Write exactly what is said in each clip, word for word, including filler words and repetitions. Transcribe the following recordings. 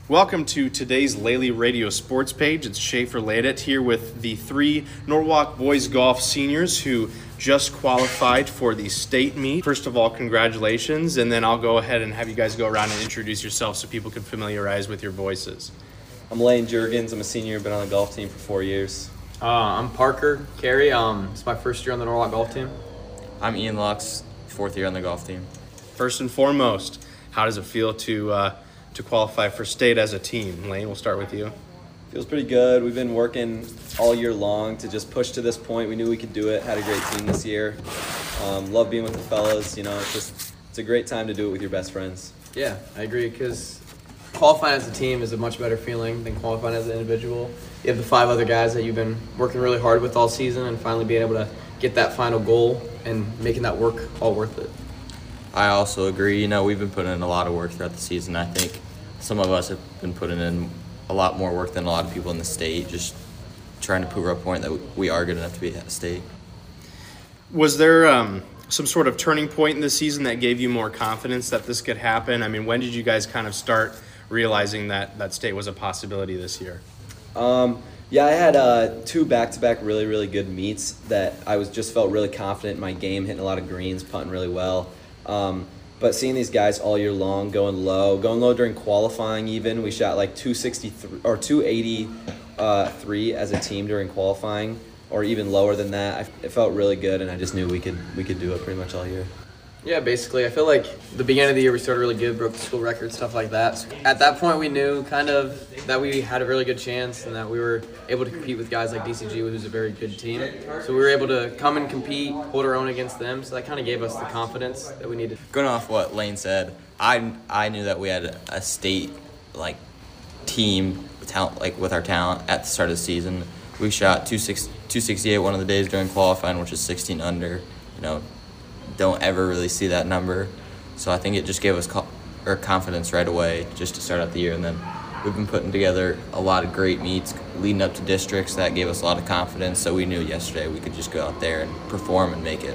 Welcome to today's Lely Radio Sports page. It's Schaefer Ladet here with the three Norwalk Boys Golf seniors who just qualified for the state meet. First of all, congratulations, and then I'll go ahead and have you guys go around and introduce yourselves so people can familiarize with your voices. I'm Lane Jurgens. I'm a senior, been on the golf team for four years. Uh, I'm Parker Carey. Um, it's my first year on the Norwalk golf team. I'm Ian Lux, fourth year on the golf team. First and foremost, how does it feel to uh, to qualify for state as a team? Lane, we'll start with you. Feels pretty good. We've been working all year long to just push to this point. We knew we could do it. Had a great team this year. Um, love being with the fellas. You know, it's just it's a great time to do it with your best friends. Yeah, I agree because qualifying as a team is a much better feeling than qualifying as an individual. You have the five other guys that you've been working really hard with all season, and finally being able to get that final goal and making that work all worth it. I also agree. You know, we've been putting in a lot of work throughout the season. I think some of us have been putting in a lot more work than a lot of people in the state, just trying to prove our point that we are good enough to be at state. Was there um, some sort of turning point in the season that gave you more confidence that this could happen? I mean, when did you guys kind of start realizing that that state was a possibility this year? Um, yeah, I had uh, two back-to-back really, really good meets that I was just felt really confident in my game, hitting a lot of greens, putting really well. Um, but seeing these guys all year long going low, going low during qualifying even, we shot like two sixty-three or two eighty-three as a team during qualifying, or even lower than that. I, it felt really good, and I just knew we could we could do it pretty much all year. Yeah, basically, I feel like the beginning of the year we started really good, broke the school record, stuff like that. So at that point, we knew kind of that we had a really good chance and that we were able to compete with guys like D C G, who's a very good team. So we were able to come and compete, hold our own against them. So that kind of gave us the confidence that we needed. Going off what Lane said, I I knew that we had a state like team with talent, like with our talent at the start of the season. We shot two sixty-eight one of the days during qualifying, which is sixteen under. You know, don't ever really see that number. So I think it just gave us co- or confidence right away just to start out the year. And then we've been putting together a lot of great meets leading up to districts that gave us a lot of confidence. So we knew yesterday we could just go out there and perform and make it.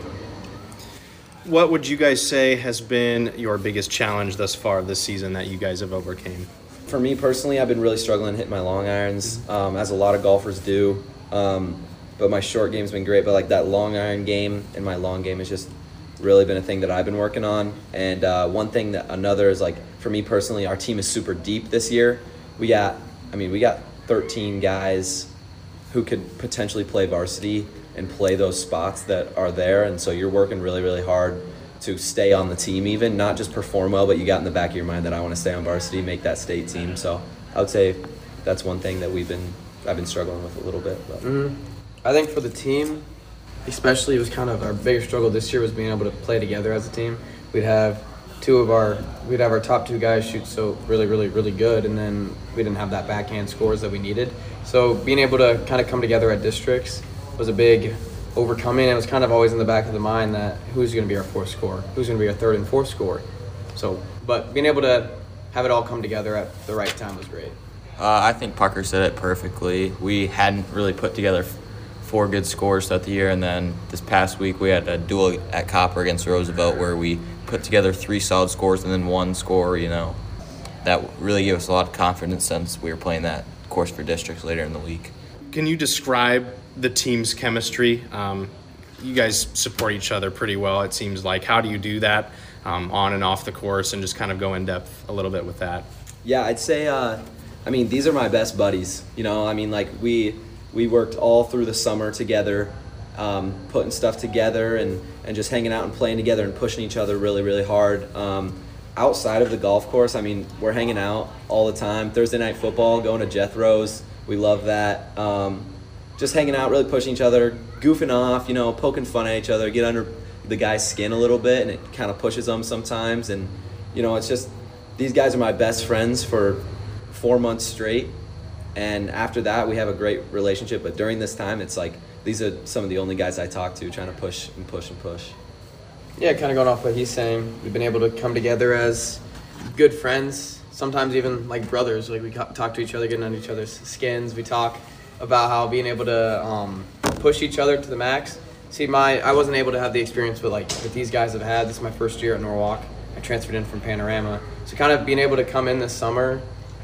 What would you guys say has been your biggest challenge thus far this season that you guys have overcame? For me personally, I've been really struggling hitting my long irons, um, as a lot of golfers do. Um, but my short game's been great. But like that long iron game and my long game is just really been a thing that I've been working on. And uh, one thing that another is like, for me personally, our team is super deep this year. We got, I mean, we got thirteen guys who could potentially play varsity and play those spots that are there. And so you're working really, really hard to stay on the team even, not just perform well, but you got in the back of your mind that I want to stay on varsity, make that state team. So I would say that's one thing that we've been, I've been struggling with a little bit. But. Mm-hmm. I think for the team, especially, it was kind of our biggest struggle this year was being able to play together as a team. We'd have two of our, we'd have our top two guys shoot so really, really, really good, and then we didn't have that backhand scores that we needed. So being able to kind of come together at districts was a big overcoming. It was kind of always in the back of the mind that who's going to be our fourth scorer, who's going to be our third and fourth scorer. So, but being able to have it all come together at the right time was great. Uh, I think Parker said it perfectly. We hadn't really put together four good scores throughout the year, and then this past week we had a duel at Copper against Roosevelt where we put together three solid scores and then one score, you know. That really gave us a lot of confidence since we were playing that course for districts later in the week. Can you describe the team's chemistry? Um, you guys support each other pretty well, it seems like. How do you do that um, on and off the course, and just kind of go in depth a little bit with that? Yeah, I'd say, uh, I mean, these are my best buddies. You know, I mean, like we we worked all through the summer together, um, putting stuff together and, and just hanging out and playing together and pushing each other really, really hard. Um, outside of the golf course, I mean, we're hanging out all the time. Thursday night football, going to Jethro's. We love that. Um, just hanging out, really pushing each other, goofing off, you know, poking fun at each other, get under the guy's skin a little bit, and it kind of pushes them sometimes. And, you know, it's just, these guys are my best friends for four months straight. And after that, we have a great relationship. But during this time, it's like, these are some of the only guys I talk to trying to push and push and push. Yeah, kind of going off what he's saying, we've been able to come together as good friends, sometimes even like brothers. Like we talk to each other, getting under each other's skins. We talk about how being able to um, push each other to the max. See, my I wasn't able to have the experience with like that these guys have had. This is my first year at Norwalk. I transferred in from Panorama. So kind of being able to come in this summer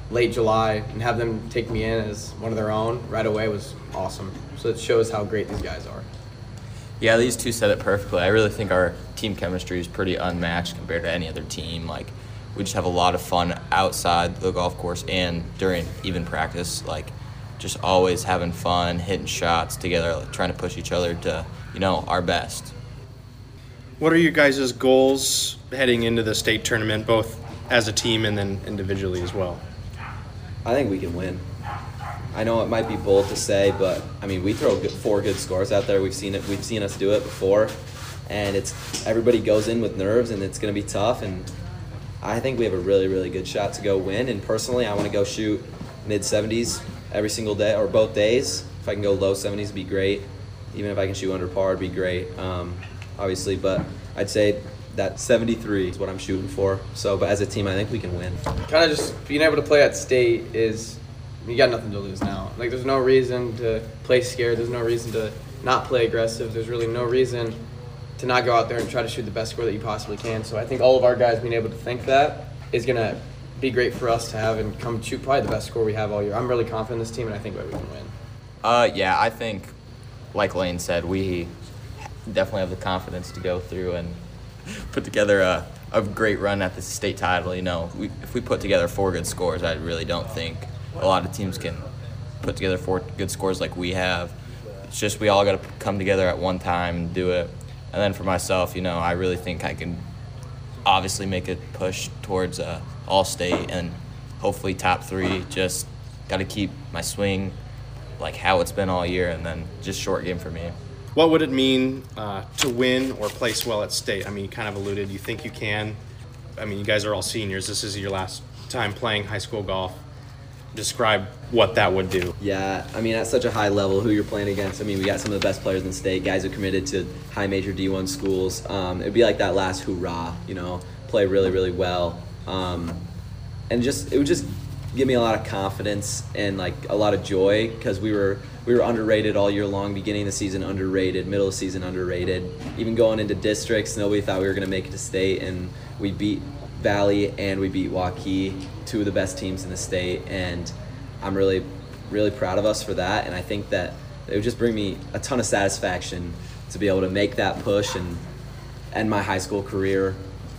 late July and have them take me in as one of their own right away was awesome. So it shows how great these guys are. Yeah, these two said it perfectly. I really think our team chemistry is pretty unmatched compared to any other team. Like, we just have a lot of fun outside the golf course and during even practice. Like, just always having fun, hitting shots together, like, trying to push each other to, you know, our best. What are your guys' goals heading into the state tournament, both as a team and then individually as well? I think we can win. I know it might be bold to say, but I mean, we throw good, four good scores out there. We've seen it. We've seen us do it before, and it's everybody goes in with nerves, and it's going to be tough. And I think we have a really, really good shot to go win. And personally, I want to go shoot mid seventies every single day or both days. If I can go low seventies, it'd be great. Even if I can shoot under par, it'd be great. Um, obviously, but I'd say that seventy-three is what I'm shooting for. So, but as a team, I think we can win. Kind of just being able to play at state is, you got nothing to lose now. Like, there's no reason to play scared. There's no reason to not play aggressive. There's really no reason to not go out there and try to shoot the best score that you possibly can. So I think all of our guys being able to think that is going to be great for us to have and come shoot probably the best score we have all year. I'm really confident in this team, and I think that we can win. Uh, yeah, I think, like Lane said, we definitely have the confidence to go through and put together a, a great run at the state title. You know, we, if we put together four good scores, I really don't think a lot of teams can put together four good scores like we have. It's just we all got to come together at one time and do it. And then for myself, you know, I really think I can obviously make a push towards uh, all-state and hopefully top three. Just got to keep my swing like how it's been all year, and then just short game for me. What would it mean uh, to win or place well at state? I mean, you kind of alluded, you think you can. I mean, you guys are all seniors. This is your last time playing high school golf. Describe what that would do. Yeah, I mean, at such a high level, who you're playing against. I mean, we got some of the best players in the state, guys who committed to high major D one schools. Um, it'd be like that last hoorah, you know, play really, really well. Um, and just, it would just give me a lot of confidence and like a lot of joy, because we were we were underrated all year long. Beginning of the season underrated, middle of the season underrated. Even going into districts, nobody thought we were going to make it to state, and we beat Valley and we beat Waukee, two of the best teams in the state, and I'm really, really proud of us for that. And I think that it would just bring me a ton of satisfaction to be able to make that push and end my high school career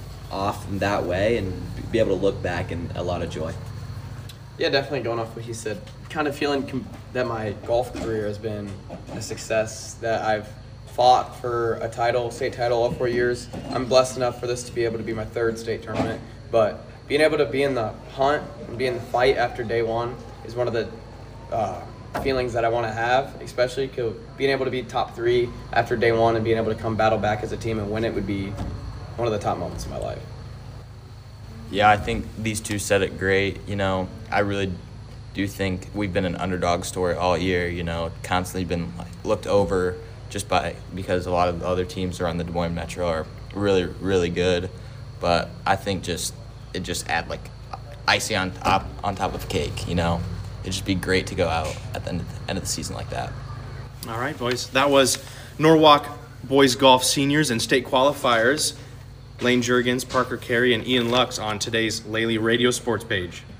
off in that way, and be able to look back and a lot of joy. Yeah, definitely going off what he said. Kind of feeling com- that my golf career has been a success, that I've fought for a title, state title all four years. I'm blessed enough for this to be able to be my third state tournament, but being able to be in the hunt and be in the fight after day one is one of the uh, feelings that I want to have, especially because being able to be top three after day one and being able to come battle back as a team and win it would be one of the top moments of my life. Yeah, I think these two said it great. You know, I really do think we've been an underdog story all year, you know, constantly been like, looked over just by because a lot of the other teams around the Des Moines Metro are really, really good. But I think just it just add like icing on top on top of the cake, you know. It'd just be great to go out at the end of the, end of the season like that. All right, boys. That was Norwalk boys golf seniors and state qualifiers, Lane Jurgens, Parker Carey, and Ian Lux on today's Lely Radio Sports page.